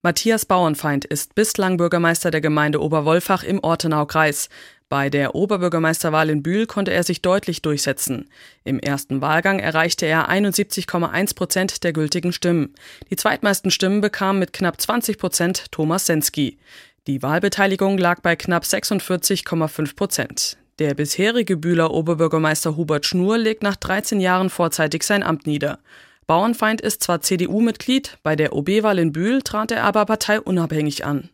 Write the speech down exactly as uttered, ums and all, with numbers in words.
Matthias Bauernfeind ist bislang Bürgermeister der Gemeinde Oberwolfach im Ortenaukreis. Bei der Oberbürgermeisterwahl in Bühl konnte er sich deutlich durchsetzen. Im ersten Wahlgang erreichte er einundsiebzig Komma eins Prozent der gültigen Stimmen. Die zweitmeisten Stimmen bekam mit knapp zwanzig Prozent Thomas Sensky. Die Wahlbeteiligung lag bei knapp sechsundvierzig Komma fünf Prozent. Der bisherige Bühler Oberbürgermeister Hubert Schnur legt nach dreizehn Jahren vorzeitig sein Amt nieder. Bauernfeind ist zwar C D U-Mitglied, bei der O B-Wahl in Bühl trat er aber parteiunabhängig an.